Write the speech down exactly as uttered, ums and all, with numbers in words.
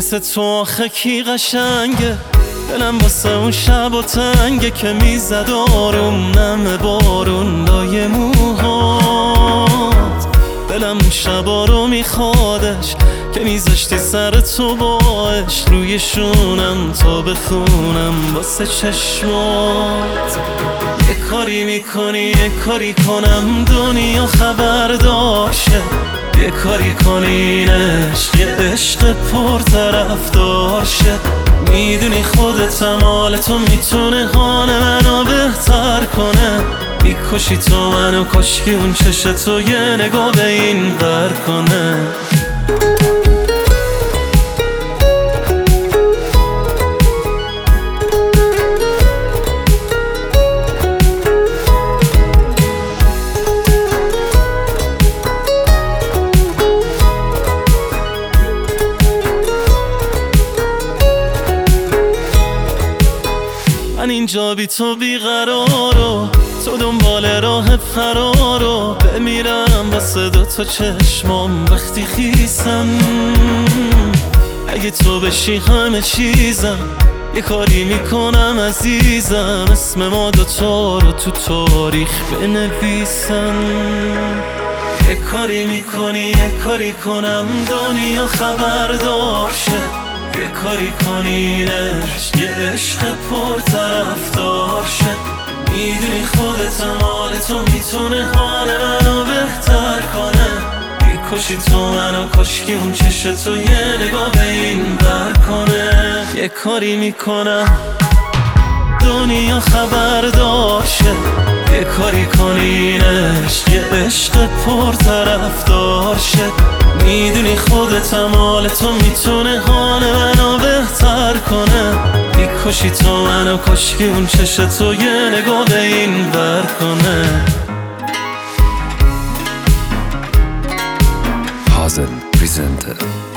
مثل تو آخه کی قشنگه؟ دلم واسه اون شب و تنگه که میزد آروم نم بارون لای موهات. دلم اون شبا رو میخوادش که میذاشتی سر تو باش روی شونم تا بخونم واسه چشمات. یه کاری میکنی یه کاری کنم دنیا خبردار شه، یه کاری کنی این عشق یه عشق پرطرفدار شه. میدونی خودتم حال تو میتونه حال منو بهتر کنه. میکشی تو منو کاشکی اون چشم تو یه نگاه به این ور کنه. من اینجا بی تو بیقرارو، تو دنبال راه فرارو. بمیرم واسه دوتا چشمام وقتی خیسم. اگه تو بشی همه چیزم، یه کاری میکنم عزیزم اسم ما دوتا رو تو تاریخ بنویسم. یه کاری میکنی یه کاری کنم دنیا خبردار شه، یه کاری کنی این عشق یه عشق پرطرفدار شه. میدونی خودتم حال تو میتونه حال منو بهتر کنه. میکشی تو منو کاشکی اون چشم تو یه نگاه به این ور کنه. یه کاری میکنم دنیا خبردار شه، یه کاری کنی این عشق یه عشق پرطرفدار شه. میدونی خودتم حال تو میتونه حال منو بهتر کنه. میکشی تو منو کاشکی اون چشم تو یه نگاه به این ور کنه. Hazen presented